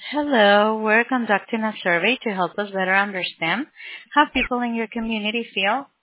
Hello, we're conducting a survey to help us better understand how people in your community feel